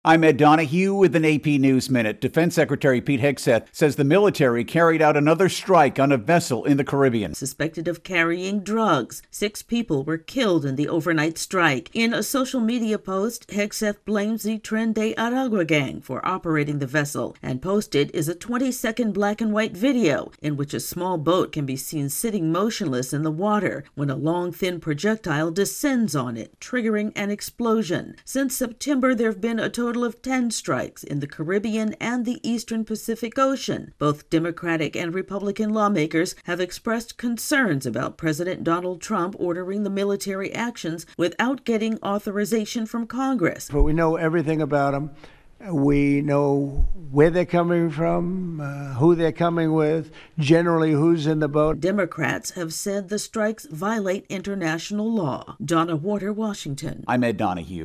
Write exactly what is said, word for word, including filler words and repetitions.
I'm Ed Donahue with an A P News Minute. Defense Secretary Pete Hegseth says the military carried out another strike on a vessel in the Caribbean. Suspected of carrying drugs. Six people were killed in the overnight strike. In a social media post, Hegseth blames the Tren de Aragua gang for operating the vessel, and posted is a twenty-second black and white video in which a small boat can be seen sitting motionless in the water when a long, thin projectile descends on it, triggering an explosion. Since September, there have been a total of ten strikes in the Caribbean and the Eastern Pacific Ocean. Both Democratic and Republican lawmakers have expressed concerns about President Donald Trump ordering the military actions without getting authorization from Congress. But we know everything about them. We know where they're coming from, uh, who they're coming with, generally who's in the boat. Democrats have said the strikes violate international law. Donna Warder, Washington. I'm Ed Donahue.